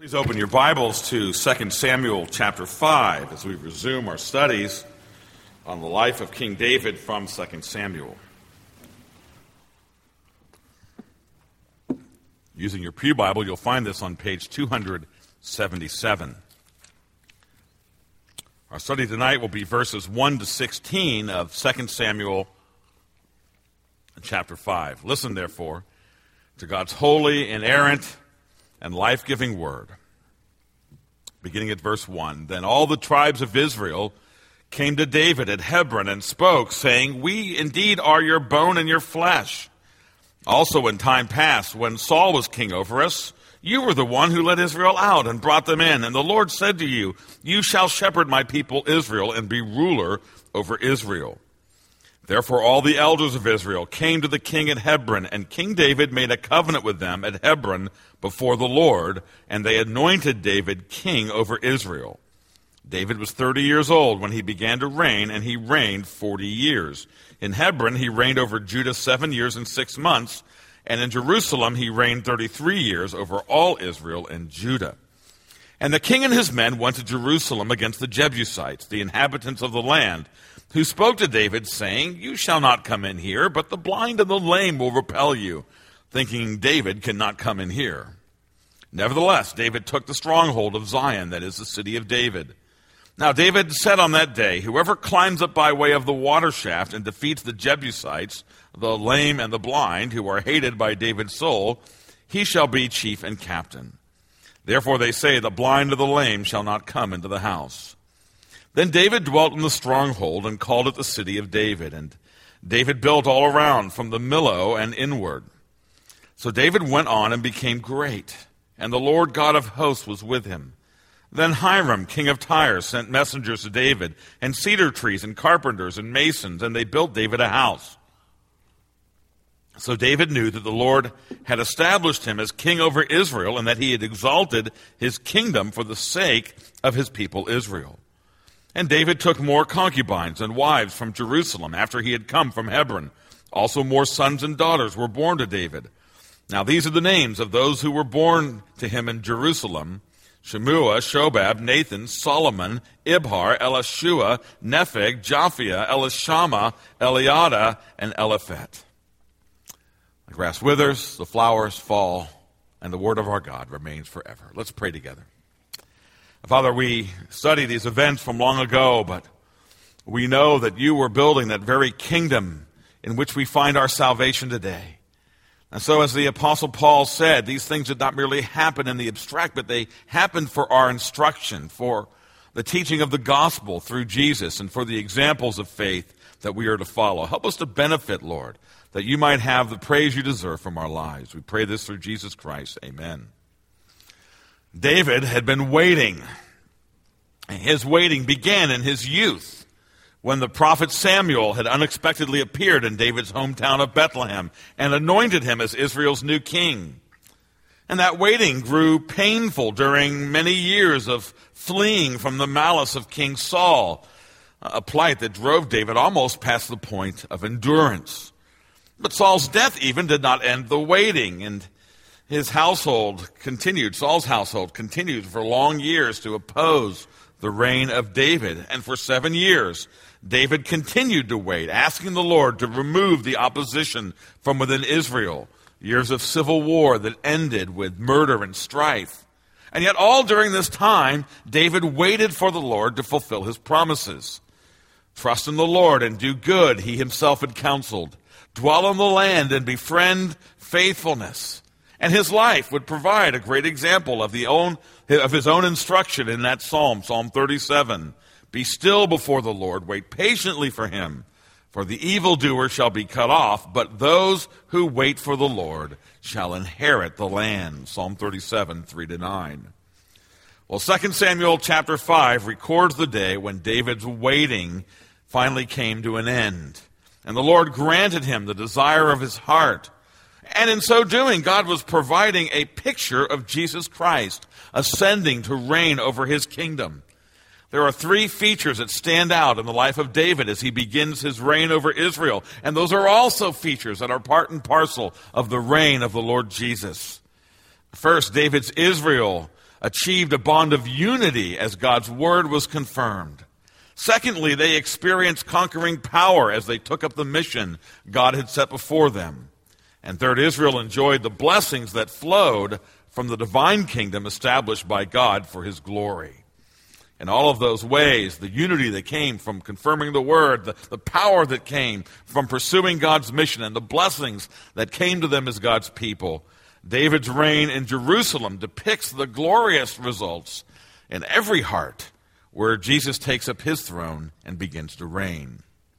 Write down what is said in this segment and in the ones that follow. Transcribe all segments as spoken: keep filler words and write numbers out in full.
Please open your Bibles to Second Samuel chapter five as we resume our studies on the life of King David from Second Samuel. Using your Pew Bible, you'll find this on page two seventy-seven. Our study tonight will be verses one to sixteen of Second Samuel chapter five. Listen, therefore, to God's holy, inerrant, and life-giving word. Beginning at verse one, Then all the tribes of Israel came to David at Hebron and spoke, saying, We indeed are your bone and your flesh. Also in time past, when Saul was king over us, you were the one who led Israel out and brought them in. And the Lord said to you, You shall shepherd my people Israel and be ruler over Israel. Therefore all the elders of Israel came to the king at Hebron, and King David made a covenant with them at Hebron before the Lord, and they anointed David king over Israel. David was thirty years old when he began to reign, and he reigned forty years. In Hebron he reigned over Judah seven years and six months, and in Jerusalem he reigned thirty-three years over all Israel and Judah. And the king and his men went to Jerusalem against the Jebusites, the inhabitants of the land, who spoke to David, saying, You shall not come in here, but the blind and the lame will repel you, thinking David cannot come in here. Nevertheless, David took the stronghold of Zion, that is the city of David. Now David said on that day, Whoever climbs up by way of the water shaft and defeats the Jebusites, the lame and the blind, who are hated by David's soul, he shall be chief and captain. Therefore they say, The blind or the lame shall not come into the house. Then David dwelt in the stronghold and called it the city of David. And David built all around from the Millo and inward. So David went on and became great, and the Lord God of hosts was with him. Then Hiram, king of Tyre, sent messengers to David, and cedar trees and carpenters and masons, and they built David a house. So David knew that the Lord had established him as king over Israel, and that he had exalted his kingdom for the sake of his people Israel. And David took more concubines and wives from Jerusalem after he had come from Hebron. Also more sons and daughters were born to David. Now these are the names of those who were born to him in Jerusalem: Shemua, Shobab, Nathan, Solomon, Ibhar, Elishua, Nepheg, Japhia, Elishama, Eliada, and Eliphet. The grass withers, the flowers fall, and the word of our God remains forever. Let's pray together. Father, we study these events from long ago, but we know that you were building that very kingdom in which we find our salvation today. And so, as the Apostle Paul said, these things did not merely happen in the abstract, but they happened for our instruction, for the teaching of the gospel through Jesus, and for the examples of faith that we are to follow. Help us to benefit, Lord, that you might have the praise you deserve from our lives. We pray this through Jesus Christ. Amen. David had been waiting. His waiting began in his youth, when the prophet Samuel had unexpectedly appeared in David's hometown of Bethlehem and anointed him as Israel's new king. And that waiting grew painful during many years of fleeing from the malice of King Saul, a plight that drove David almost past the point of endurance. But Saul's death even did not end the waiting, and his household continued, Saul's household continued for long years to oppose the reign of David. And for seven years, David continued to wait, asking the Lord to remove the opposition from within Israel. Years of civil war that ended with murder and strife. And yet all during this time, David waited for the Lord to fulfill his promises. Trust in the Lord and do good, he himself had counseled. Dwell on the land and befriend faithfulness. And his life would provide a great example of the own of his own instruction in that psalm, Psalm thirty-seven. Be still before the Lord, wait patiently for him, for the evildoer shall be cut off, but those who wait for the Lord shall inherit the land, Psalm thirty-seven, three to nine. Well, Second Samuel chapter five records the day when David's waiting finally came to an end, and the Lord granted him the desire of his heart. And in so doing, God was providing a picture of Jesus Christ ascending to reign over his kingdom. There are three features that stand out in the life of David as he begins his reign over Israel. And those are also features that are part and parcel of the reign of the Lord Jesus. First, David's Israel achieved a bond of unity as God's word was confirmed. Secondly, they experienced conquering power as they took up the mission God had set before them. And third, Israel enjoyed the blessings that flowed from the divine kingdom established by God for his glory. In all of those ways, the unity that came from confirming the word, the, the power that came from pursuing God's mission, and the blessings that came to them as God's people, David's reign in Jerusalem depicts the glorious results in every heart where Jesus takes up his throne and begins to reign.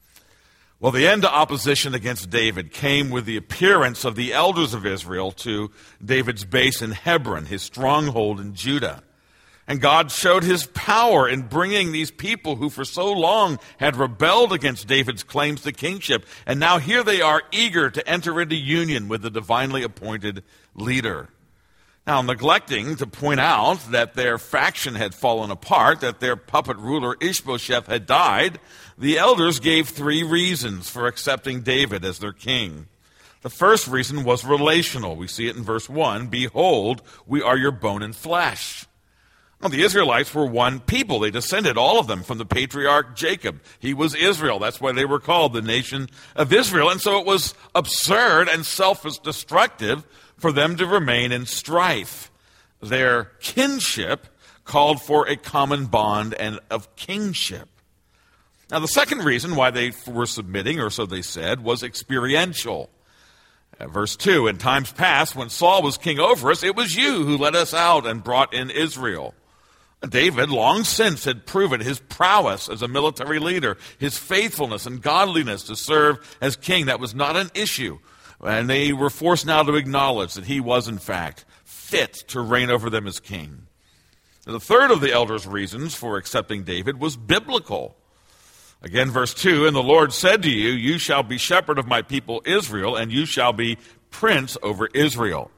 Well, the end to opposition against David came with the appearance of the elders of Israel to David's base in Hebron, his stronghold in Judah. And God showed his power in bringing these people who for so long had rebelled against David's claims to kingship. And now here they are, eager to enter into union with the divinely appointed leader. Now, neglecting to point out that their faction had fallen apart, that their puppet ruler Ishbosheth had died, the elders gave three reasons for accepting David as their king. The first reason was relational. We see it in verse one, "Behold, we are your bone and flesh." Well, the Israelites were one people. They descended, all of them, from the patriarch Jacob. He was Israel. That's why they were called the nation of Israel. And so it was absurd and self-destructive for them to remain in strife. Their kinship called for a common bond and of kingship. Now, the second reason why they were submitting, or so they said, was experiential. Uh, verse two, "In times past, when Saul was king over us, it was you who led us out and brought in Israel." David, long since, had proven his prowess as a military leader, his faithfulness and godliness to serve as king. That was not an issue. And they were forced now to acknowledge that he was, in fact, fit to reign over them as king. The third of the elders' reasons for accepting David was biblical. Again, verse two, "And the Lord said to you, you shall be shepherd of my people Israel, and you shall be prince over Israel."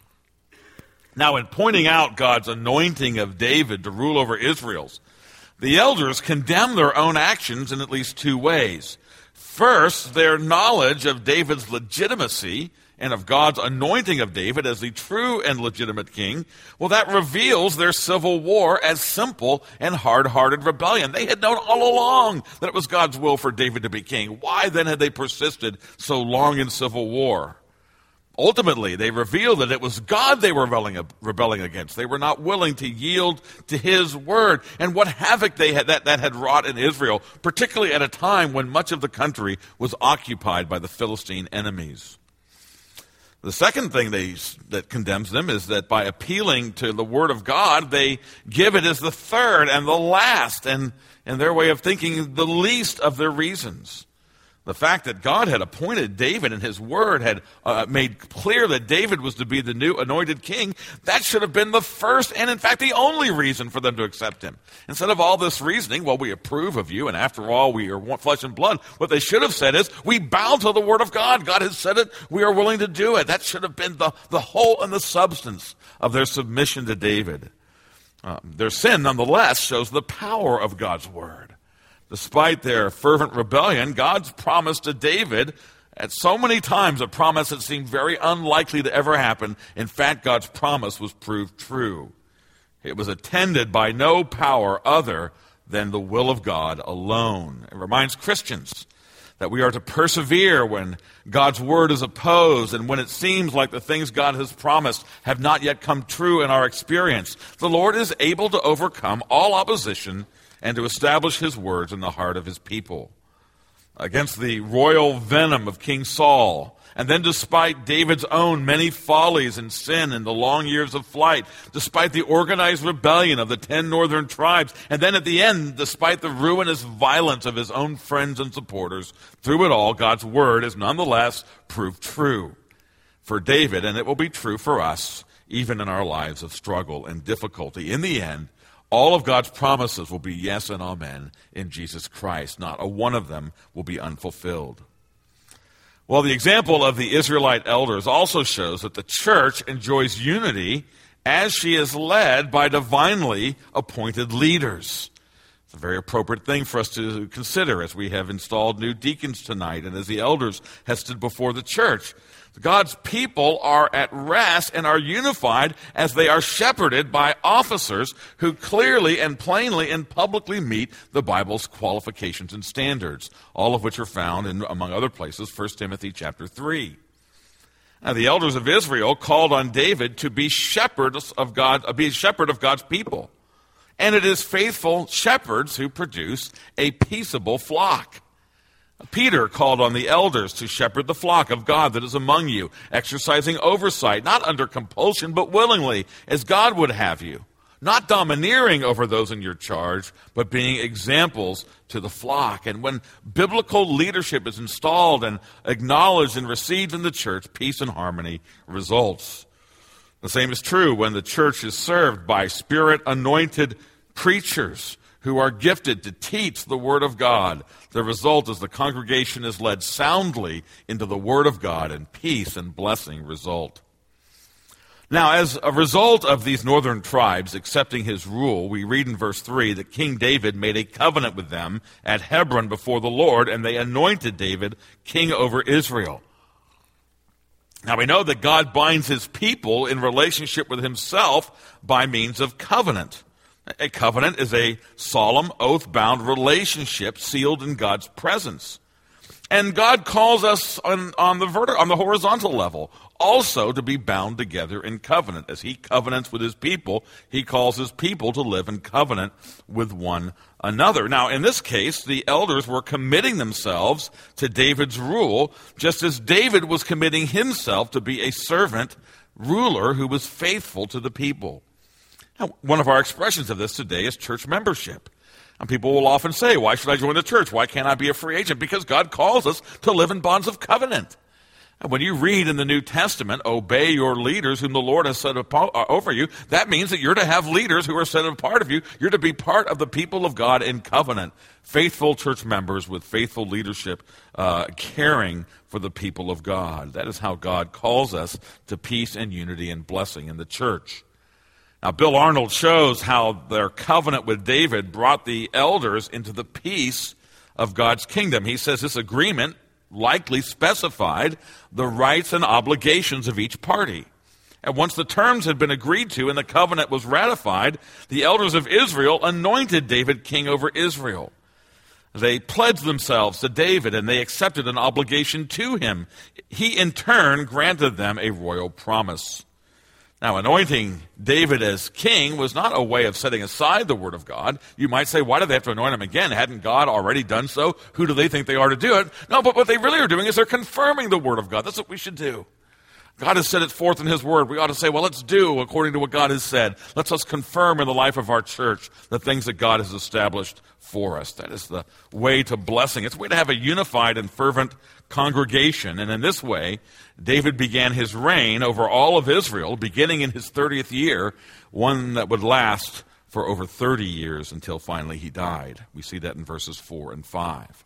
Now, in pointing out God's anointing of David to rule over Israel, the elders condemn their own actions in at least two ways. First, their knowledge of David's legitimacy and of God's anointing of David as the true and legitimate king, well, that reveals their civil war as simple and hard-hearted rebellion. They had known all along that it was God's will for David to be king. Why then had they persisted so long in civil war? Ultimately, they reveal that it was God they were rebelling, rebelling against. They were not willing to yield to his word. And what havoc they had, that, that had wrought in Israel, particularly at a time when much of the country was occupied by the Philistine enemies. The second thing they, that condemns them is that by appealing to the word of God, they give it as the third and the last, and in their way of thinking, the least of their reasons. The fact that God had appointed David and his word had uh, made clear that David was to be the new anointed king, that should have been the first and, in fact, the only reason for them to accept him. Instead of all this reasoning, well, we approve of you, and after all, we are flesh and blood, what they should have said is, we bow to the word of God. God has said it. We are willing to do it. That should have been the, the whole and the substance of their submission to David. Uh, their sin, nonetheless, shows the power of God's word. Despite their fervent rebellion, God's promise to David, at so many times a promise that seemed very unlikely to ever happen, in fact, God's promise was proved true. It was attended by no power other than the will of God alone. It reminds Christians that we are to persevere when God's word is opposed and when it seems like the things God has promised have not yet come true in our experience. The Lord is able to overcome all opposition and to establish his words in the heart of his people. Against the royal venom of King Saul, and then despite David's own many follies and sin in the long years of flight, despite the organized rebellion of the ten northern tribes, and then at the end, despite the ruinous violence of his own friends and supporters, through it all, God's word is nonetheless proved true for David, and it will be true for us, even in our lives of struggle and difficulty. In the end, all of God's promises will be yes and amen in Jesus Christ. Not a one of them will be unfulfilled. Well, the example of the Israelite elders also shows that the church enjoys unity as she is led by divinely appointed leaders. It's a very appropriate thing for us to consider as we have installed new deacons tonight and as the elders have stood before the church. God's people are at rest and are unified as they are shepherded by officers who clearly and plainly and publicly meet the Bible's qualifications and standards, all of which are found in, among other places, First Timothy chapter three. Now, the elders of Israel called on David to be shepherds of God, be a shepherd of God's people. And it is faithful shepherds who produce a peaceable flock. Peter called on the elders to shepherd the flock of God that is among you, exercising oversight, not under compulsion, but willingly, as God would have you, not domineering over those in your charge, but being examples to the flock. And when biblical leadership is installed and acknowledged and received in the church, peace and harmony results. The same is true when the church is served by Spirit-anointed preachers who are gifted to teach the Word of God. The result is the congregation is led soundly into the Word of God, and peace and blessing result. Now, as a result of these northern tribes accepting his rule, we read in verse three that King David made a covenant with them at Hebron before the Lord, and they anointed David king over Israel. Now, we know that God binds his people in relationship with himself by means of covenant. A covenant is a solemn, oath-bound relationship sealed in God's presence. And God calls us on, on, the verti- on the horizontal level also to be bound together in covenant. As he covenants with his people, he calls his people to live in covenant with one another. Now, in this case, the elders were committing themselves to David's rule, just as David was committing himself to be a servant ruler who was faithful to the people. Now, one of our expressions of this today is church membership. And people will often say, why should I join the church? Why can't I be a free agent? Because God calls us to live in bonds of covenant. And when you read in the New Testament, obey your leaders whom the Lord has set apart over you, that means that you're to have leaders who are set apart of you. You're to be part of the people of God in covenant. Faithful church members with faithful leadership, uh, caring for the people of God. That is how God calls us to peace and unity and blessing in the church. Now, Bill Arnold shows how their covenant with David brought the elders into the peace of God's kingdom. He says this agreement likely specified the rights and obligations of each party. And once the terms had been agreed to and the covenant was ratified, the elders of Israel anointed David king over Israel. They pledged themselves to David and they accepted an obligation to him. He, in turn, granted them a royal promise. Now, anointing David as king was not a way of setting aside the word of God. You might say, why do they have to anoint him again? Hadn't God already done so? Who do they think they are to do it? No, but what they really are doing is they're confirming the word of God. That's what we should do. God has set it forth in his word. We ought to say, well, let's do according to what God has said. Let's us confirm in the life of our church the things that God has established for us. That is the way to blessing. It's a way to have a unified and fervent congregation. And in this way, David began his reign over all of Israel, beginning in his thirtieth year, one that would last for over thirty years until finally he died. We see that in verses four and five.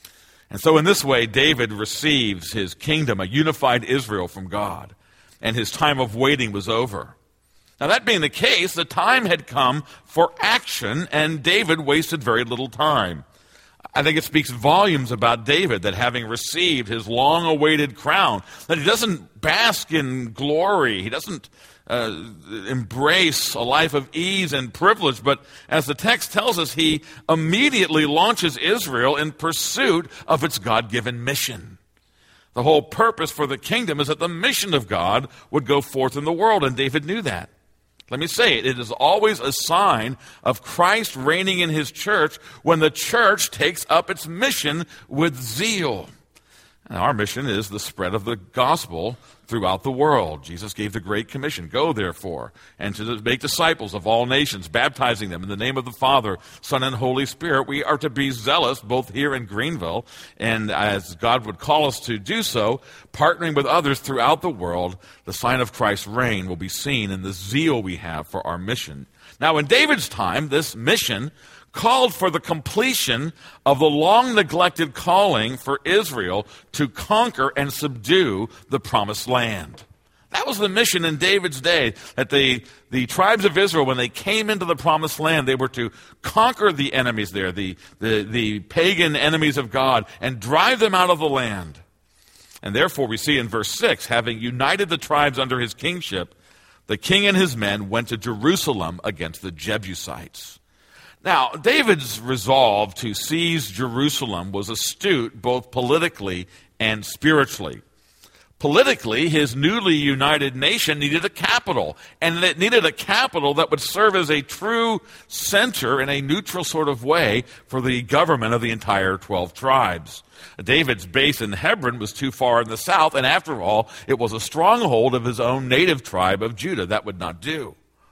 And so in this way, David receives his kingdom, a unified Israel from God, and his time of waiting was over. Now, that being the case, the time had come for action, and David wasted very little time. I think it speaks volumes about David that having received his long-awaited crown, that he doesn't bask in glory, he doesn't uh, embrace a life of ease and privilege, but as the text tells us, he immediately launches Israel in pursuit of its God-given mission. The whole purpose for the kingdom is that the mission of God would go forth in the world, and David knew that. Let me say it, it is always a sign of Christ reigning in his church when the church takes up its mission with zeal. And our mission is the spread of the gospel throughout the world. Jesus gave the Great Commission, go therefore, and to make disciples of all nations, baptizing them in the name of the Father, Son, and Holy Spirit. We are to be zealous, both here in Greenville, and as God would call us to do so, partnering with others throughout the world. The sign of Christ's reign will be seen in the zeal we have for our mission. Now, in David's time, this mission called for the completion of the long-neglected calling for Israel to conquer and subdue the promised land. That was the mission in David's day, that the, the tribes of Israel, when they came into the promised land, they were to conquer the enemies there, the, the, the pagan enemies of God, and drive them out of the land. And therefore we see in verse six, having united the tribes under his kingship, the king and his men went to Jerusalem against the Jebusites. Now, David's resolve to seize Jerusalem was astute both politically and spiritually. Politically, his newly united nation needed a capital, and it needed a capital that would serve as a true center in a neutral sort of way for the government of the entire twelve tribes. David's base in Hebron was too far in the south, and after all, it was a stronghold of his own native tribe of Judah. That would not do.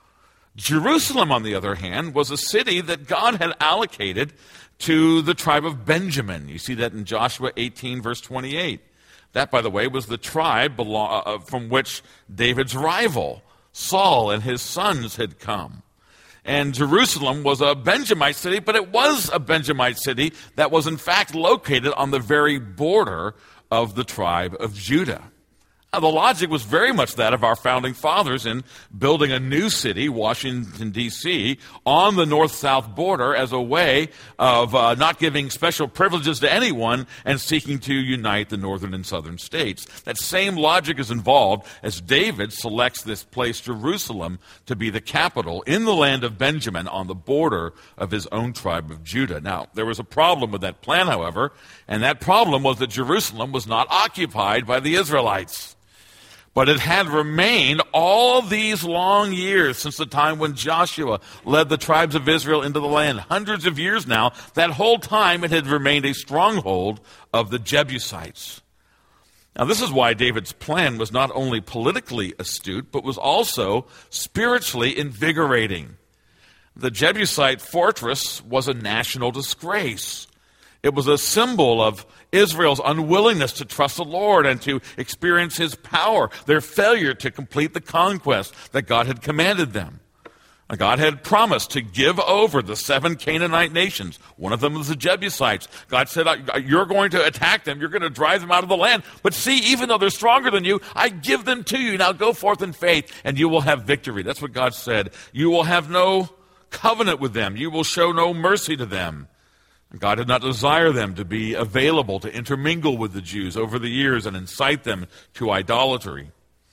Jerusalem, on the other hand, was a city that God had allocated to the tribe of Benjamin. You see that in Joshua eighteen, verse twenty-eight. That, by the way, was the tribe from which David's rival, Saul, and his sons had come. And Jerusalem was a Benjamite city, but it was a Benjamite city that was in fact located on the very border of the tribe of Judah. Now, the logic was very much that of our founding fathers in building a new city, Washington, D C, on the north-south border as a way of uh, not giving special privileges to anyone and seeking to unite the northern and southern states. That same logic is involved as David selects this place, Jerusalem, to be the capital in the land of Benjamin on the border of his own tribe of Judah. Now, there was a problem with that plan, however, and that problem was that Jerusalem was not occupied by the Israelites. But it had remained all these long years since the time when Joshua led the tribes of Israel into the land. Hundreds of years now, that whole time it had remained a stronghold of the Jebusites. Now, this is why David's plan was not only politically astute, but was also spiritually invigorating. The Jebusite fortress was a national disgrace. It was a symbol of Israel's unwillingness to trust the Lord and to experience his power, their failure to complete the conquest that God had commanded them. God had promised to give over the seven Canaanite nations. One of them was the Jebusites. God said, you're going to attack them. You're going to drive them out of the land. But see, even though they're stronger than you, I give them to you. Now go forth in faith, and you will have victory. That's what God said. You will have no covenant with them. You will show no mercy to them. God did not desire them to be available to intermingle with the Jews over the years and incite them to idolatry.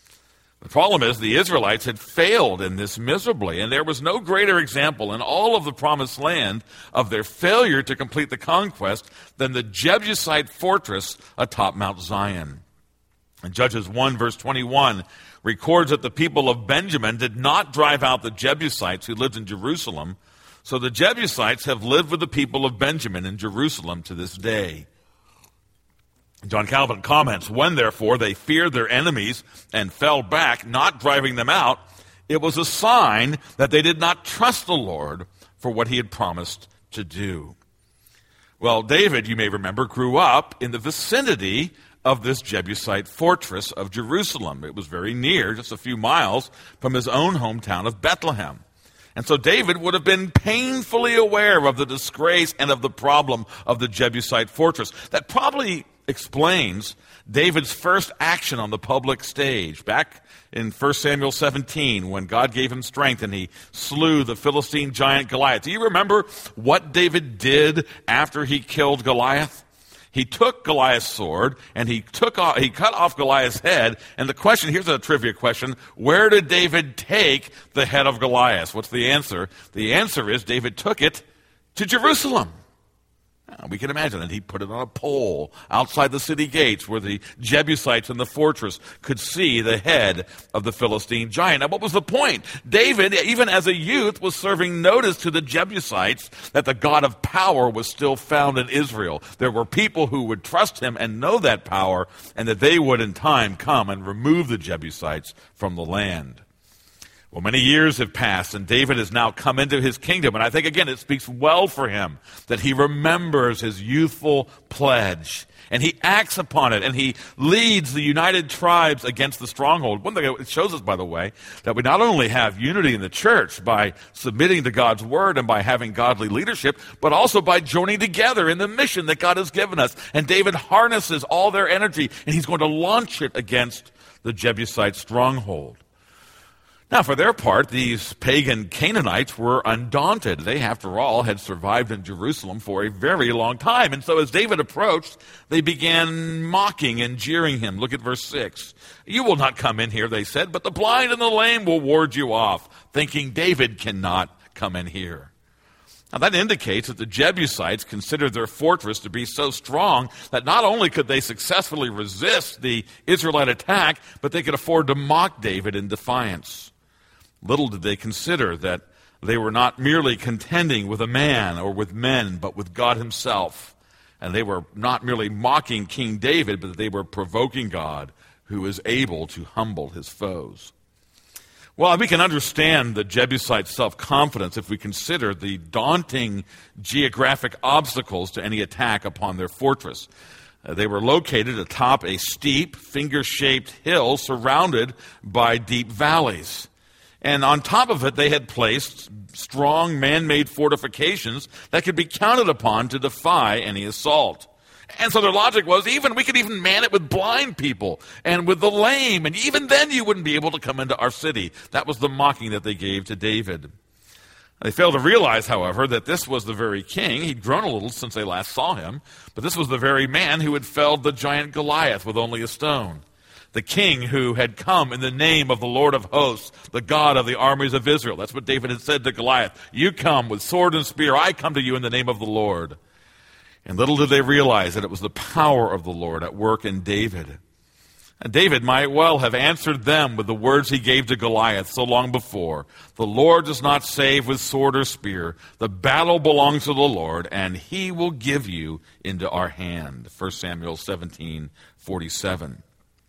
The problem is the Israelites had failed in this miserably, and there was no greater example in all of the promised land of their failure to complete the conquest than the Jebusite fortress atop Mount Zion. And Judges one, verse twenty-one, records that the people of Benjamin did not drive out the Jebusites who lived in Jerusalem. So the Jebusites have lived with the people of Benjamin in Jerusalem to this day. John Calvin comments, when therefore they feared their enemies and fell back, not driving them out, it was a sign that they did not trust the Lord for what he had promised to do. Well, David, you may remember, grew up in the vicinity of this Jebusite fortress of Jerusalem. It was very near, just a few miles from his own hometown of Bethlehem. And so David would have been painfully aware of the disgrace and of the problem of the Jebusite fortress. That probably explains David's first action on the public stage back in First Samuel seventeen when God gave him strength and he slew the Philistine giant Goliath. Do you remember what David did after he killed Goliath? He took Goliath's sword and he took off, he cut off Goliath's head. And the question, here's a trivia question. Where did David take the head of Goliath? What's the answer? The answer is David took it to Jerusalem. Now, we can imagine that he put it on a pole outside the city gates where the Jebusites in the fortress could see the head of the Philistine giant. Now, what was the point? David, even as a youth, was serving notice to the Jebusites that the God of power was still found in Israel. There were people who would trust him and know that power, and that they would in time come and remove the Jebusites from the land. Well, many years have passed, and David has now come into his kingdom. And I think, again, it speaks well for him that he remembers his youthful pledge, and he acts upon it, and he leads the united tribes against the stronghold. One thing it shows us, by the way, that we not only have unity in the church by submitting to God's word and by having godly leadership, but also by joining together in the mission that God has given us. And David harnesses all their energy, and he's going to launch it against the Jebusite stronghold. Now, for their part, these pagan Canaanites were undaunted. They, after all, had survived in Jerusalem for a very long time. And so as David approached, they began mocking and jeering him. Look at verse six. "You will not come in here," they said, "but the blind and the lame will ward you off," thinking David cannot come in here. Now, that indicates that the Jebusites considered their fortress to be so strong that not only could they successfully resist the Israelite attack, but they could afford to mock David in defiance. Little did they consider that they were not merely contending with a man or with men, but with God himself. And they were not merely mocking King David, but they were provoking God, who is able to humble his foes. Well, we can understand the Jebusite self-confidence if we consider the daunting geographic obstacles to any attack upon their fortress. Uh, they were located atop a steep, finger-shaped hill surrounded by deep valleys. And on top of it, they had placed strong man-made fortifications that could be counted upon to defy any assault. And so their logic was, even we could even man it with blind people and with the lame, and even then you wouldn't be able to come into our city. That was the mocking that they gave to David. They failed to realize, however, that this was the very king. He'd grown a little since they last saw him, but this was the very man who had felled the giant Goliath with only a stone. The king who had come in the name of the Lord of hosts, the God of the armies of Israel. That's what David had said to Goliath. "You come with sword and spear. I come to you in the name of the Lord." And little did they realize that it was the power of the Lord at work in David. And David might well have answered them with the words he gave to Goliath so long before. "The Lord does not save with sword or spear. The battle belongs to the Lord, and he will give you into our hand." First Samuel seventeen forty-seven.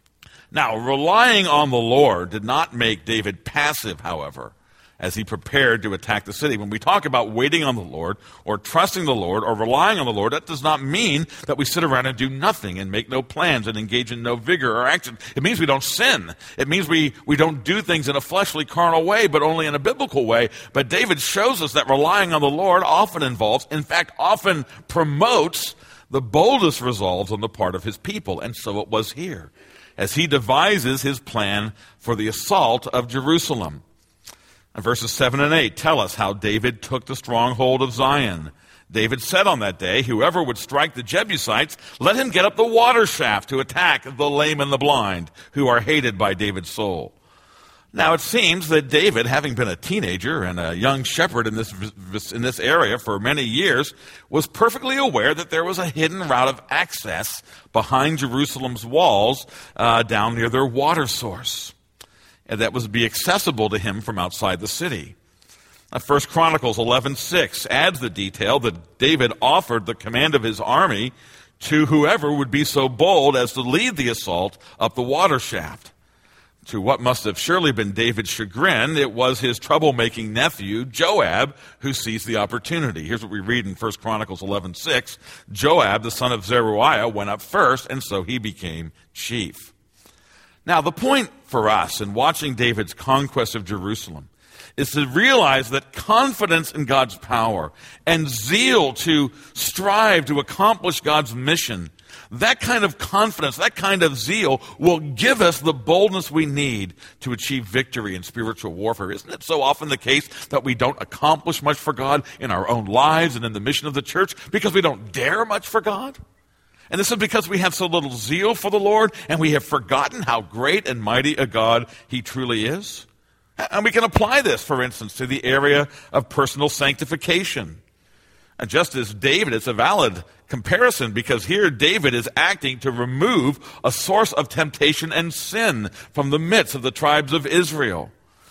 Now, relying on the Lord did not make David passive, however, as he prepared to attack the city. When we talk about waiting on the Lord or trusting the Lord or relying on the Lord, that does not mean that we sit around and do nothing and make no plans and engage in no vigor or action. It means we don't sin. It means we, we don't do things in a fleshly, carnal way, but only in a biblical way. But David shows us that relying on the Lord often involves, in fact, often promotes the boldest resolves on the part of his people. And so it was here, as he devises his plan for the assault of Jerusalem. And verses seven and eight tell us how David took the stronghold of Zion. David said on that day, "Whoever would strike the Jebusites, let him get up the water shaft to attack the lame and the blind, who are hated by David's soul." Now, it seems that David, having been a teenager and a young shepherd in this, in this area for many years, was perfectly aware that there was a hidden route of access behind Jerusalem's walls uh, down near their water source, and that was to be accessible to him from outside the city. Now, First Chronicles eleven six adds the detail that David offered the command of his army to whoever would be so bold as to lead the assault up the water shaft. To what must have surely been David's chagrin, it was his troublemaking nephew, Joab, who seized the opportunity. Here's what we read in First Chronicles eleven six. "Joab, the son of Zeruiah, went up first, and so he became chief." Now, the point for us in watching David's conquest of Jerusalem is to realize that confidence in God's power and zeal to strive to accomplish God's mission, that kind of confidence, that kind of zeal will give us the boldness we need to achieve victory in spiritual warfare. Isn't it so often the case that we don't accomplish much for God in our own lives and in the mission of the church because we don't dare much for God? And this is because we have so little zeal for the Lord and we have forgotten how great and mighty a God he truly is. And we can apply this, for instance, to the area of personal sanctification. And just as David, it's a valid comparison because here David is acting to remove a source of temptation and sin from the midst of the tribes of Israel.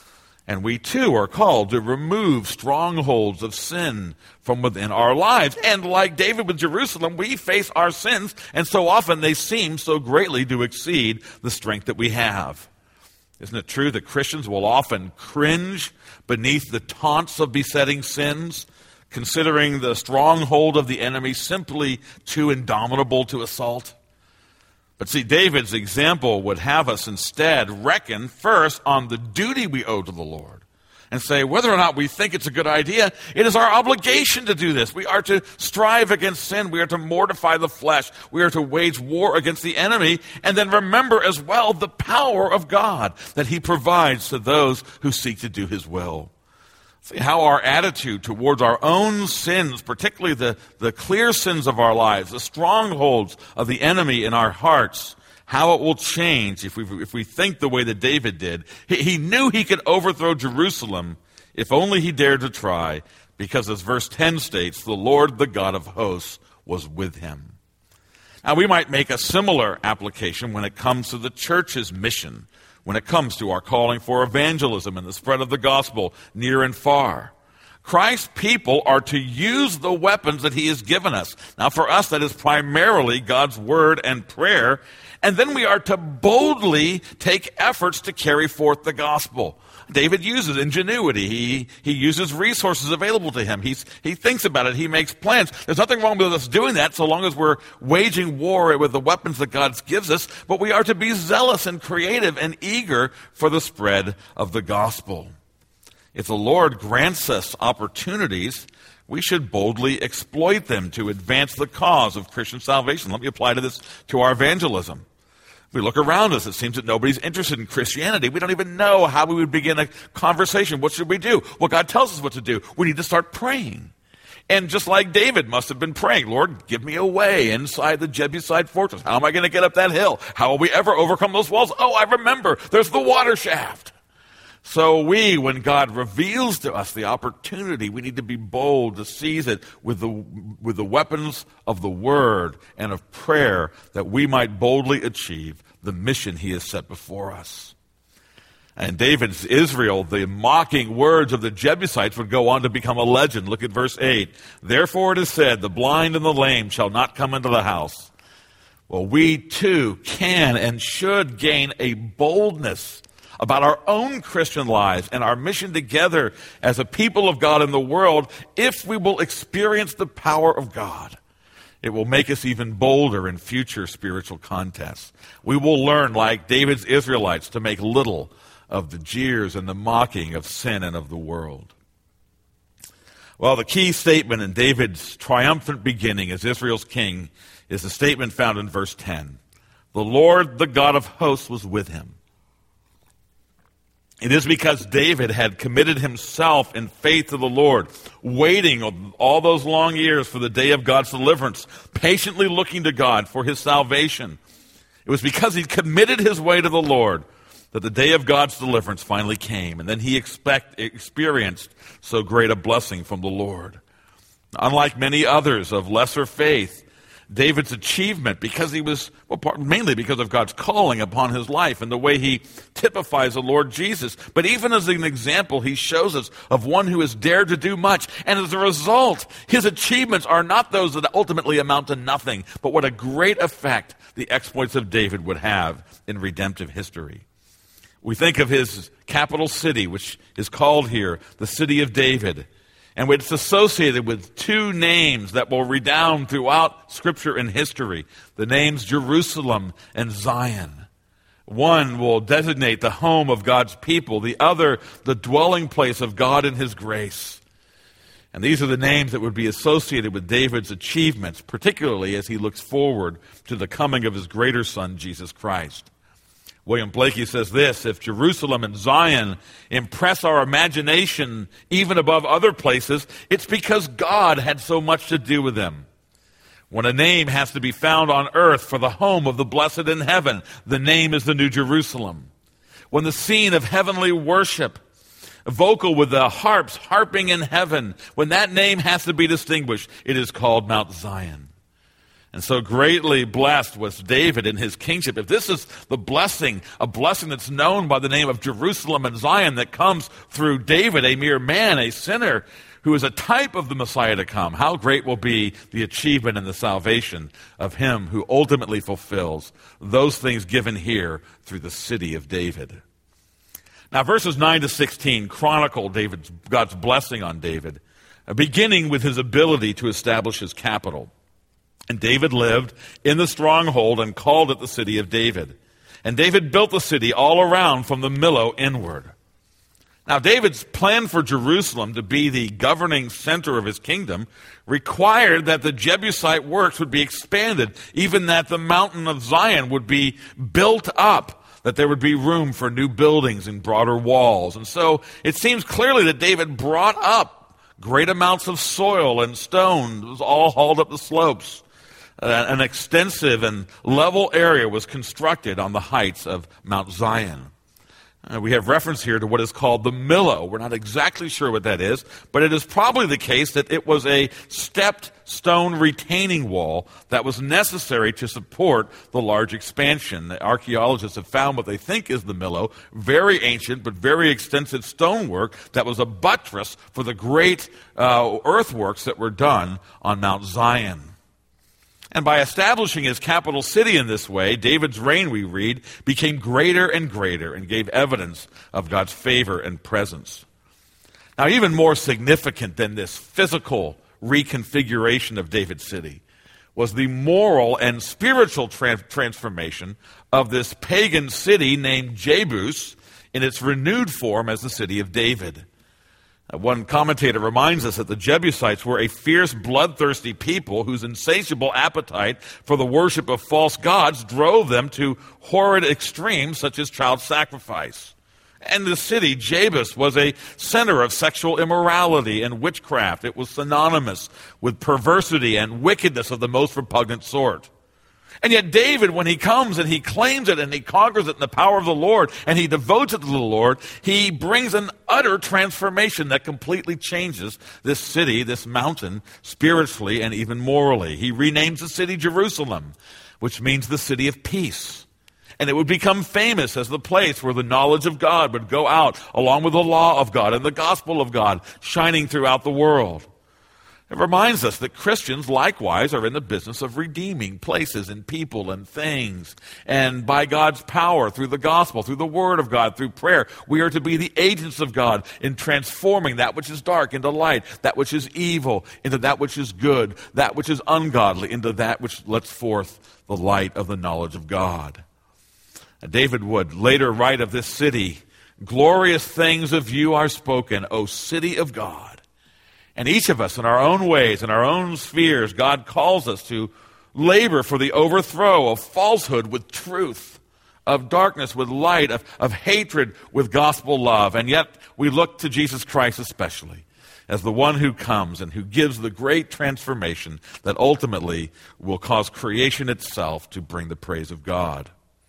And we too are called to remove strongholds of sin from within our lives. And like David with Jerusalem, we face our sins, and so often they seem so greatly to exceed the strength that we have. Isn't it true that Christians will often cringe beneath the taunts of besetting sins, considering the stronghold of the enemy simply too indomitable to assault? But see, David's example would have us instead reckon first on the duty we owe to the Lord, and say, whether or not we think it's a good idea, it is our obligation to do this. We are to strive against sin. We are to mortify the flesh. We are to wage war against the enemy, and then remember as well the power of God that he provides to those who seek to do his will. See how our attitude towards our own sins, particularly the, the clear sins of our lives, the strongholds of the enemy in our hearts, how it will change if we, if we think the way that David did. He, he knew he could overthrow Jerusalem if only he dared to try, because as verse ten states, the Lord, the God of hosts, was with him. Now, we might make a similar application when it comes to the church's mission, when it comes to our calling for evangelism and the spread of the gospel near and far. Christ's people are to use the weapons that he has given us. Now, for us, that is primarily God's word and prayer. And then we are to boldly take efforts to carry forth the gospel. David uses ingenuity. He, he uses resources available to him. He's, he thinks about it. He makes plans. There's nothing wrong with us doing that so long as we're waging war with the weapons that God gives us. But we are to be zealous and creative and eager for the spread of the gospel. If the Lord grants us opportunities, we should boldly exploit them to advance the cause of Christian salvation. Let me apply to this to our evangelism. We look around us, it seems that nobody's interested in Christianity. We don't even know how we would begin a conversation. What should we do? Well, God tells us what to do. We need to start praying. And just like David must have been praying, Lord, give me a way inside the Jebusite fortress. How am I going to get up that hill? How will we ever overcome those walls? Oh, I remember. There's the water shaft. So we, when God reveals to us the opportunity, we need to be bold to seize it with the, with the weapons of the word and of prayer, that we might boldly achieve the mission he has set before us. And David's Israel, the mocking words of the Jebusites would go on to become a legend. Look at verse eight. Therefore it is said, the blind and the lame shall not come into the house. Well, we too can and should gain a boldness about our own Christian lives and our mission together as a people of God in the world if we will experience the power of God. It will make us even bolder in future spiritual contests. We will learn, like David's Israelites, to make little of the jeers and the mocking of sin and of the world. Well, the key statement in David's triumphant beginning as Israel's king is the statement found in verse ten. The Lord, the God of hosts, was with him. It is because David had committed himself in faith to the Lord, waiting all those long years for the day of God's deliverance, patiently looking to God for his salvation. It was because he committed his way to the Lord that the day of God's deliverance finally came, and then he expect, experienced so great a blessing from the Lord. Unlike many others of lesser faith, David's achievement, because he was, well, mainly because of God's calling upon his life and the way he typifies the Lord Jesus. But even as an example, he shows us of one who has dared to do much. And as a result, his achievements are not those that ultimately amount to nothing, but what a great effect the exploits of David would have in redemptive history. We think of his capital city, which is called here the City of David. And it's associated with two names that will redound throughout Scripture and history, the names Jerusalem and Zion. One will designate the home of God's people, the other the dwelling place of God in his grace. And these are the names that would be associated with David's achievements, particularly as he looks forward to the coming of his greater son, Jesus Christ. William Blakey says this: if Jerusalem and Zion impress our imagination even above other places, it's because God had so much to do with them. When a name has to be found on earth for the home of the blessed in heaven, the name is the New Jerusalem. When the scene of heavenly worship, vocal with the harps harping in heaven, when that name has to be distinguished, it is called Mount Zion. And so greatly blessed was David in his kingship. If this is the blessing, a blessing that's known by the name of Jerusalem and Zion that comes through David, a mere man, a sinner, who is a type of the Messiah to come, how great will be the achievement and the salvation of him who ultimately fulfills those things given here through the city of David. Now, verses nine to sixteen chronicle David's, God's blessing on David, beginning with his ability to establish his capital. And David lived in the stronghold and called it the City of David. And David built the city all around from the Millo inward. Now, David's plan for Jerusalem to be the governing center of his kingdom required that the Jebusite works would be expanded, even that the mountain of Zion would be built up, that there would be room for new buildings and broader walls. And so it seems clearly that David brought up great amounts of soil and stone. It was all hauled up the slopes. Uh, an extensive and level area was constructed on the heights of Mount Zion. Uh, we have reference here to what is called the Millo. We're not exactly sure what that is, but it is probably the case that it was a stepped stone retaining wall that was necessary to support the large expansion. The archaeologists have found what they think is the Millo, very ancient but very extensive stonework that was a buttress for the great uh, earthworks that were done on Mount Zion. And by establishing his capital city in this way, David's reign, we read, became greater and greater and gave evidence of God's favor and presence. Now, even more significant than this physical reconfiguration of David's city was the moral and spiritual tra- transformation of this pagan city named Jebus in its renewed form as the city of David. One commentator reminds us that the Jebusites were a fierce, bloodthirsty people whose insatiable appetite for the worship of false gods drove them to horrid extremes such as child sacrifice. And the city, Jebus, was a center of sexual immorality and witchcraft. It was synonymous with perversity and wickedness of the most repugnant sort. And yet David, when he comes and he claims it and he conquers it in the power of the Lord and he devotes it to the Lord, he brings an utter transformation that completely changes this city, this mountain, spiritually and even morally. He renames the city Jerusalem, which means the city of peace. And it would become famous as the place where the knowledge of God would go out along with the law of God and the gospel of God shining throughout the world. It reminds us that Christians likewise are in the business of redeeming places and people and things. And by God's power, through the gospel, through the word of God, through prayer, we are to be the agents of God in transforming that which is dark into light, that which is evil into that which is good, that which is ungodly into that which lets forth the light of the knowledge of God. And David would later write of this city, "Glorious things of you are spoken, O city of God." And each of us in our own ways, in our own spheres, God calls us to labor for the overthrow of falsehood with truth, of darkness with light, of, of hatred with gospel love. And yet we look to Jesus Christ especially as the one who comes and who gives the great transformation that ultimately will cause creation itself to bring the praise of God.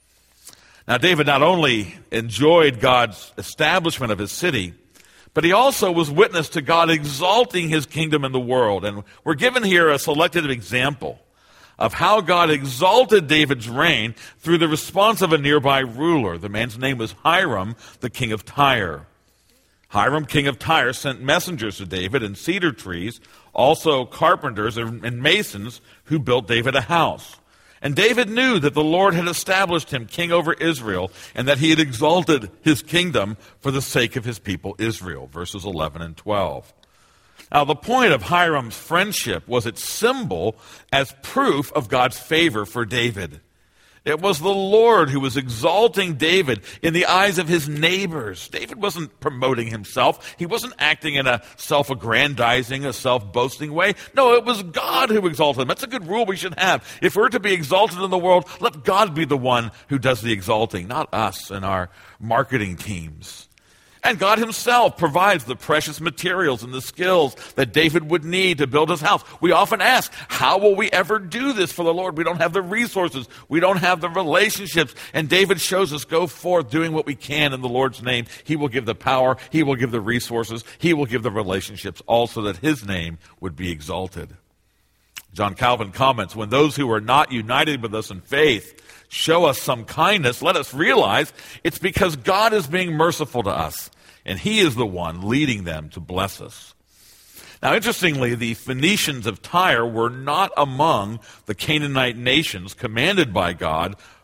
Now, David not only enjoyed God's establishment of his city, but he also was witness to God exalting his kingdom in the world. And we're given here a selected example of how God exalted David's reign through the response of a nearby ruler. The man's name was Hiram, the king of Tyre. Hiram, king of Tyre, sent messengers to David and cedar trees, also carpenters and masons who built David a house. And David knew that the Lord had established him king over Israel and that he had exalted his kingdom for the sake of his people Israel, verses eleven and twelve. Now, the point of Hiram's friendship was its symbol as proof of God's favor for David. It was the Lord who was exalting David in the eyes of his neighbors. David wasn't promoting himself. He wasn't acting in a self-aggrandizing, a self-boasting way. No, it was God who exalted him. That's a good rule we should have. If we're to be exalted in the world, let God be the one who does the exalting, not us and our marketing teams. And God himself provides the precious materials and the skills that David would need to build his house. We often ask, how will we ever do this for the Lord? We don't have the resources. We don't have the relationships. And David shows us, go forth doing what we can in the Lord's name. He will give the power. He will give the resources. He will give the relationships, also that his name would be exalted. John Calvin comments, when those who are not united with us in faith show us some kindness, let us realize it's because God is being merciful to us, and he is the one leading them to bless us. Now, interestingly, the Phoenicians of Tyre were not among the Canaanite nations commanded by God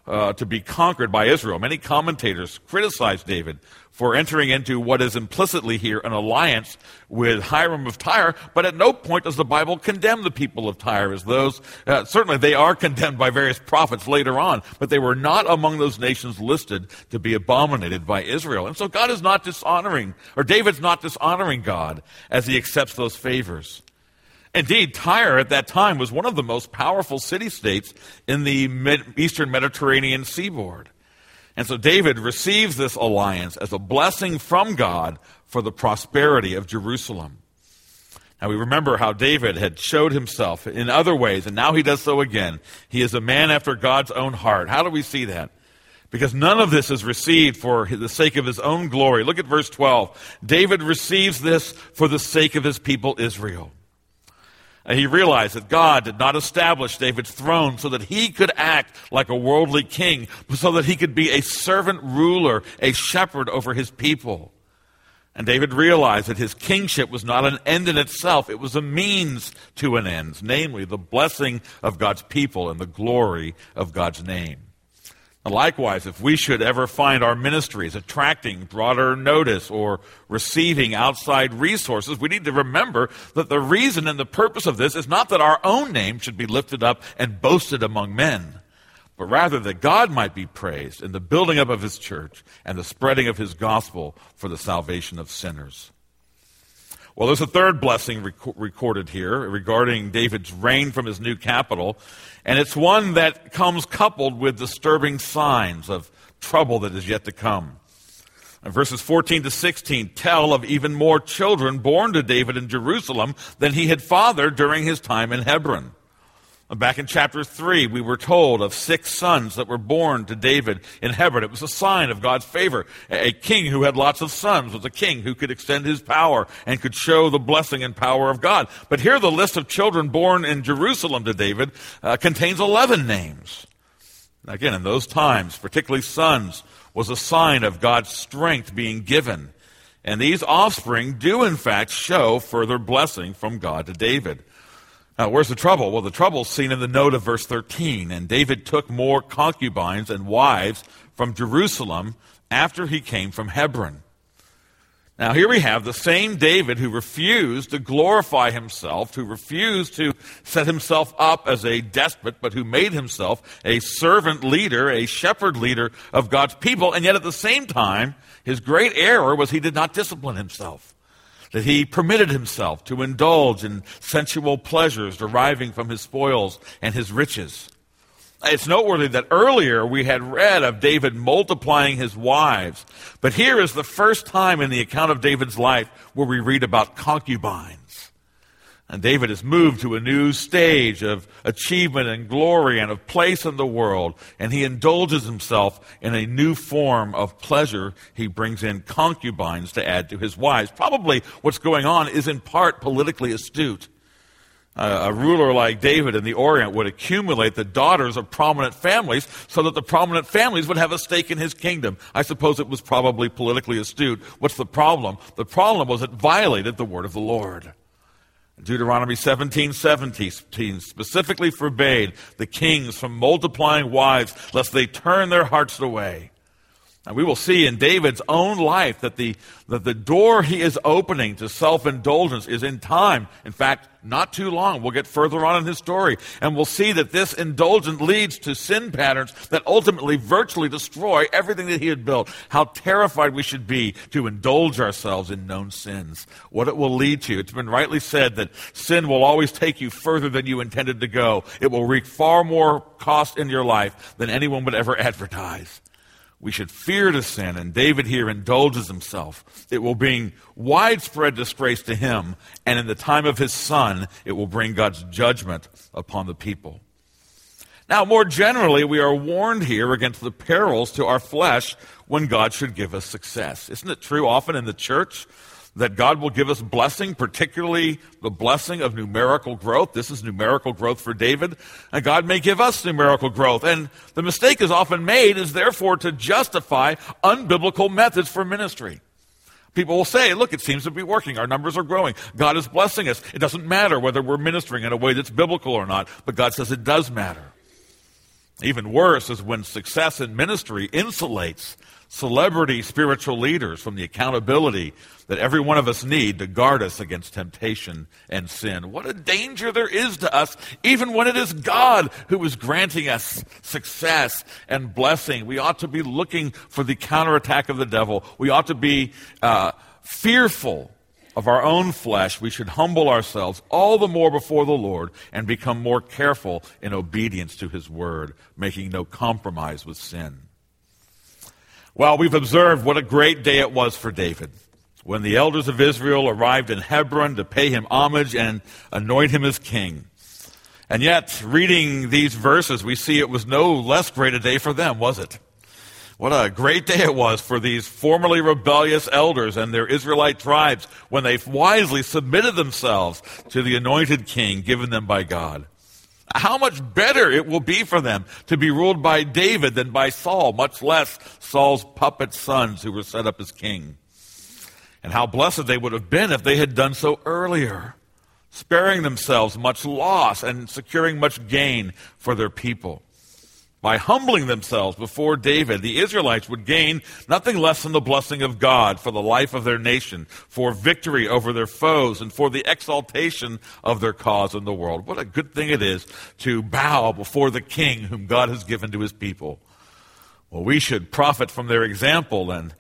uh, to be conquered by Israel. Many commentators criticize David for entering into what is implicitly here an alliance with Hiram of Tyre, but at no point does the Bible condemn the people of Tyre as those. Uh, certainly they are condemned by various prophets later on, but they were not among those nations listed to be abominated by Israel. And so God is not dishonoring, or David's not dishonoring God as he accepts those favors. Indeed, Tyre at that time was one of the most powerful city-states in the mid- eastern Mediterranean seaboard. And so David receives this alliance as a blessing from God for the prosperity of Jerusalem. Now we remember how David had showed himself in other ways, and now he does so again. He is a man after God's own heart. How do we see that? Because none of this is received for the sake of his own glory. Look at verse twelve. David receives this for the sake of his people Israel. And he realized that God did not establish David's throne so that he could act like a worldly king, but so that he could be a servant ruler, a shepherd over his people. And David realized that his kingship was not an end in itself. It was a means to an end, namely the blessing of God's people and the glory of God's name. And likewise, if we should ever find our ministries attracting broader notice or receiving outside resources, we need to remember that the reason and the purpose of this is not that our own name should be lifted up and boasted among men, but rather that God might be praised in the building up of his church and the spreading of his gospel for the salvation of sinners. Well, there's a third blessing rec- recorded here regarding David's reign from his new capital, and it's one that comes coupled with disturbing signs of trouble that is yet to come. And verses fourteen to sixteen tell of even more children born to David in Jerusalem than he had fathered during his time in Hebron. Back in chapter three, we were told of six sons that were born to David in Hebron. It was a sign of God's favor. A king who had lots of sons was a king who could extend his power and could show the blessing and power of God. But here the list of children born in Jerusalem to David uh, contains eleven names. Again, in those times, particularly sons, was a sign of God's strength being given. And these offspring do in fact show further blessing from God to David. Now, where's the trouble? Well, the trouble's seen in the note of verse thirteen. And David took more concubines and wives from Jerusalem after he came from Hebron. Now, here we have the same David who refused to glorify himself, who refused to set himself up as a despot, but who made himself a servant leader, a shepherd leader of God's people. And yet at the same time, his great error was he did not discipline himself. That he permitted himself to indulge in sensual pleasures deriving from his spoils and his riches. It's noteworthy that earlier we had read of David multiplying his wives, but here is the first time in the account of David's life where we read about concubines. And David is moved to a new stage of achievement and glory and of place in the world, and he indulges himself in a new form of pleasure. He brings in concubines to add to his wives. Probably what's going on is in part politically astute. Uh, a ruler like David in the Orient would accumulate the daughters of prominent families so that the prominent families would have a stake in his kingdom. I suppose it was probably politically astute. What's the problem? The problem was it violated the word of the Lord. Deuteronomy seventeen seventeen specifically forbade the kings from multiplying wives lest they turn their hearts away. And we will see in David's own life that the, that the door he is opening to self-indulgence is in time. In fact, not too long. We'll get further on in his story, and we'll see that this indulgence leads to sin patterns that ultimately virtually destroy everything that he had built. How terrified we should be to indulge ourselves in known sins. What it will lead to. It's been rightly said that sin will always take you further than you intended to go. It will wreak far more cost in your life than anyone would ever advertise. We should fear to sin, and David here indulges himself. It will bring widespread disgrace to him, and in the time of his son, it will bring God's judgment upon the people. Now, more generally, we are warned here against the perils to our flesh when God should give us success. Isn't it true often in the church that God will give us blessing, particularly the blessing of numerical growth? This is numerical growth for David, and God may give us numerical growth. And the mistake is often made is therefore to justify unbiblical methods for ministry. People will say, look, it seems to be working. Our numbers are growing. God is blessing us. It doesn't matter whether we're ministering in a way that's biblical or not, but God says it does matter. Even worse is when success in ministry insulates celebrity spiritual leaders from the accountability that every one of us need to guard us against temptation and sin. What a danger there is to us, even when it is God who is granting us success and blessing. We ought to be looking for the counterattack of the devil. We ought to be uh, fearful of our own flesh. We should humble ourselves all the more before the Lord and become more careful in obedience to his word, making no compromise with sin. Well, we've observed what a great day it was for David when the elders of Israel arrived in Hebron to pay him homage and anoint him as king. And yet, reading these verses, we see it was no less great a day for them, was it? What a great day it was for these formerly rebellious elders and their Israelite tribes when they wisely submitted themselves to the anointed king given them by God. How much better it will be for them to be ruled by David than by Saul, much less Saul's puppet sons who were set up as king. And how blessed they would have been if they had done so earlier, sparing themselves much loss and securing much gain for their people. By humbling themselves before David, the Israelites would gain nothing less than the blessing of God for the life of their nation, for victory over their foes, and for the exaltation of their cause in the world. What a good thing it is to bow before the king whom God has given to his people. Well, we should profit from their example and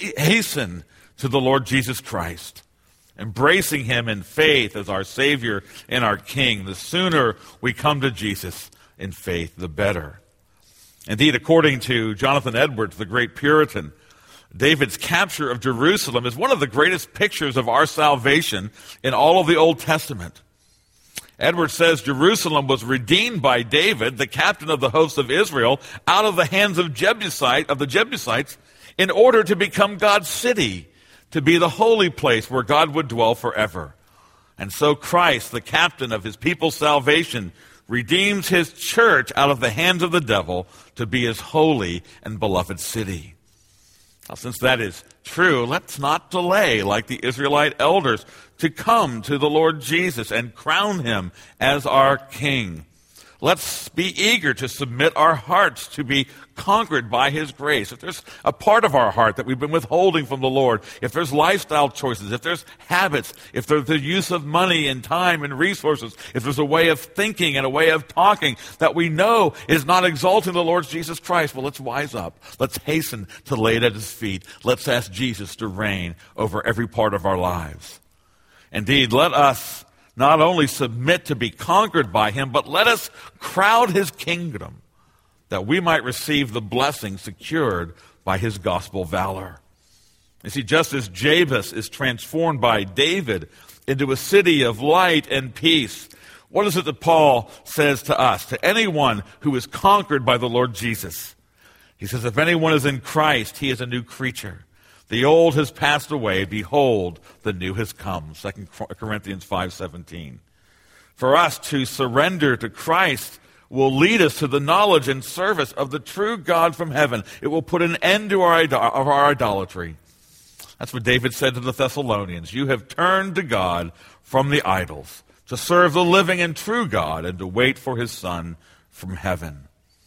hasten to the Lord Jesus Christ, embracing him in faith as our Savior and our King. The sooner we come to Jesus in faith, the better. Indeed, according to Jonathan Edwards, the great Puritan, David's capture of Jerusalem is one of the greatest pictures of our salvation in all of the Old Testament. Edwards says Jerusalem was redeemed by David, the captain of the host of Israel, out of the hands of Jebusite, of the Jebusites, in order to become God's city, to be the holy place where God would dwell forever. And so Christ, the captain of his people's salvation, redeems his church out of the hands of the devil to be his holy and beloved city. Now, since that is true, let's not delay, like the Israelite elders, to come to the Lord Jesus and crown him as our King. Let's be eager to submit our hearts to be conquered by his grace. If there's a part of our heart that we've been withholding from the Lord, if there's lifestyle choices, if there's habits, if there's the use of money and time and resources, if there's a way of thinking and a way of talking that we know is not exalting the Lord Jesus Christ, well, let's wise up. Let's hasten to lay it at his feet. Let's ask Jesus to reign over every part of our lives. Indeed, let us not only submit to be conquered by him, but let us crowd his kingdom, that we might receive the blessing secured by his gospel valor. You see, just as Jabez is transformed by David into a city of light and peace, what is it that Paul says to us, to anyone who is conquered by the Lord Jesus? He says, if anyone is in Christ, he is a new creature. The old has passed away. Behold, the new has come. Second Corinthians five seventeen. For us to surrender to Christ will lead us to the knowledge and service of the true God from heaven. It will put an end to our, of our idolatry. That's what David said to the Thessalonians. You have turned to God from the idols, to serve the living and true God, and to wait for his Son from heaven.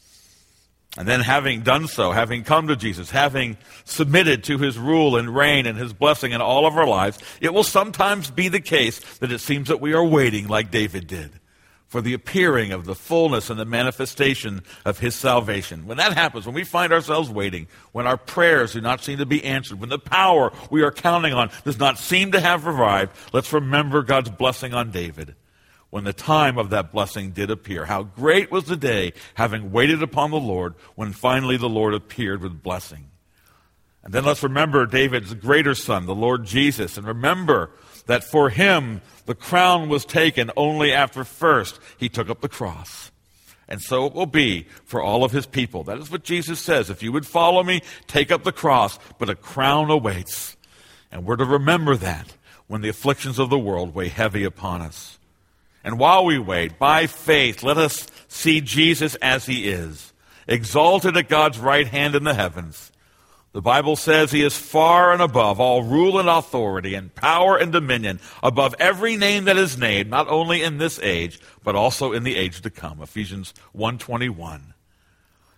And then having done so, having come to Jesus, having submitted to his rule and reign and his blessing in all of our lives, it will sometimes be the case that it seems that we are waiting, like David did, for the appearing of the fullness and the manifestation of his salvation. When that happens, when we find ourselves waiting, when our prayers do not seem to be answered, when the power we are counting on does not seem to have arrived, let's remember God's blessing on David. When the time of that blessing did appear, how great was the day, having waited upon the Lord, when finally the Lord appeared with blessing. And then let's remember David's greater son, the Lord Jesus, and remember that for him the crown was taken only after first he took up the cross. And so it will be for all of his people. That is what Jesus says. If you would follow me, take up the cross, but a crown awaits. And we're to remember that when the afflictions of the world weigh heavy upon us. And while we wait, by faith, let us see Jesus as he is, exalted at God's right hand in the heavens. The Bible says he is far and above all rule and authority and power and dominion, above every name that is named, not only in this age, but also in the age to come. Ephesians one twenty-one.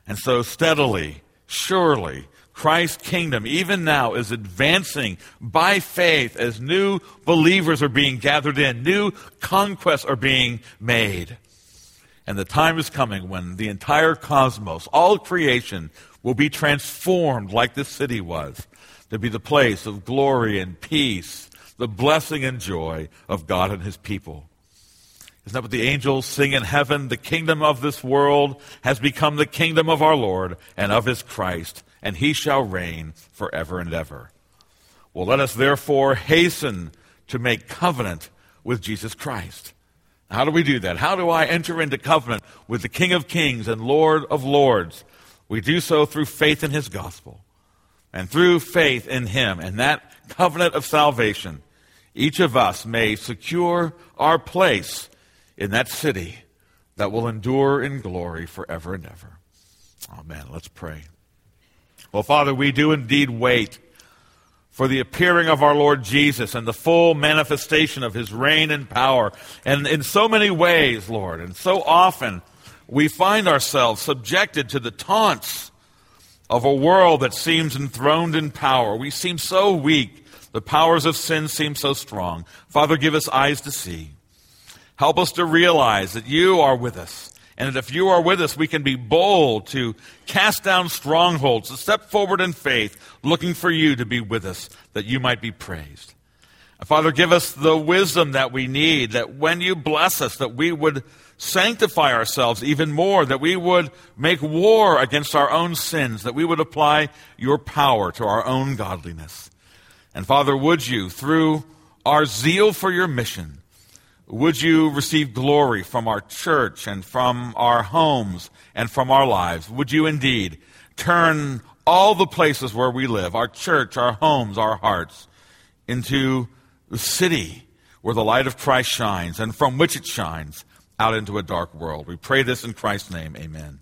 And so steadily, surely, Christ's kingdom, even now, is advancing by faith as new believers are being gathered in, new conquests are being made. And the time is coming when the entire cosmos, all creation, will be transformed like this city was, to be the place of glory and peace, the blessing and joy of God and his people. Isn't that what the angels sing in heaven? The kingdom of this world has become the kingdom of our Lord and of his Christ, and he shall reign forever and ever. Well, let us therefore hasten to make covenant with Jesus Christ. How do we do that? How do I enter into covenant with the King of Kings and Lord of Lords? We do so through faith in his gospel and through faith in him and that covenant of salvation. Each of us may secure our place in that city that will endure in glory forever and ever. Amen. Let's pray. Well, Father, we do indeed wait for the appearing of our Lord Jesus and the full manifestation of his reign and power. And in so many ways, Lord, and so often we find ourselves subjected to the taunts of a world that seems enthroned in power. We seem so weak. The powers of sin seem so strong. Father, give us eyes to see. Help us to realize that you are with us, and that if you are with us, we can be bold to cast down strongholds, to step forward in faith, looking for you to be with us, that you might be praised. And Father, give us the wisdom that we need, that when you bless us, that we would sanctify ourselves even more, that we would make war against our own sins, that we would apply your power to our own godliness. And Father, would you, through our zeal for your mission, would you receive glory from our church and from our homes and from our lives? Would you indeed turn all the places where we live, our church, our homes, our hearts, into the city where the light of Christ shines and from which it shines out into a dark world? We pray this in Christ's name. Amen.